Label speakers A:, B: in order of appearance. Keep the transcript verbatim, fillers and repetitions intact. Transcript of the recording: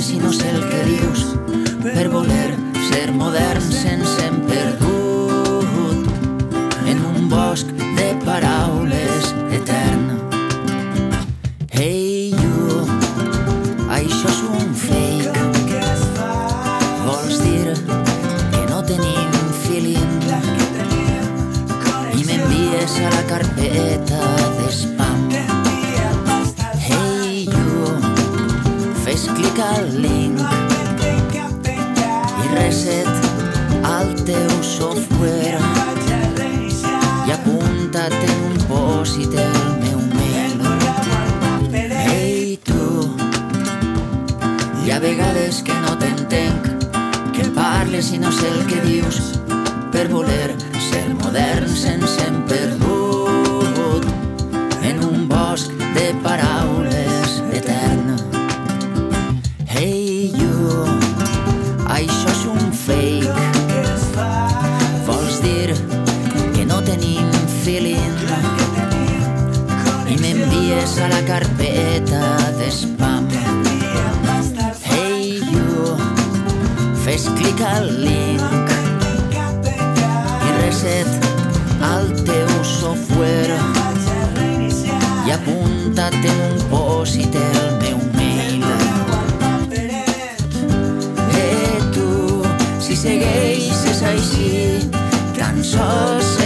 A: parles i no sé el que dius, per voler ser modern se'ns hem perdut en un bosc de paraules etern. Hey you, això és un fake. Vols dir que no tenim feeling i m'envies a la carpeta d'espam. Hey you, fes clic al link i reset al teu software i apunta't en un pòsit el meu mail. Hey tu, hi ha vegades que no t'entenc, que parles i no sé el que dius, per voler ser moderns ens hem perdut en un bosc de paraules etern. Hey you, això és un fake. Vols dir que no tenim feeling i m'envies a la carpeta d'espam. Hey you, fes clic al link i reset al teu software i apunta't en un pòsit el meu mail. Eh tu, si segueixes així, tan sols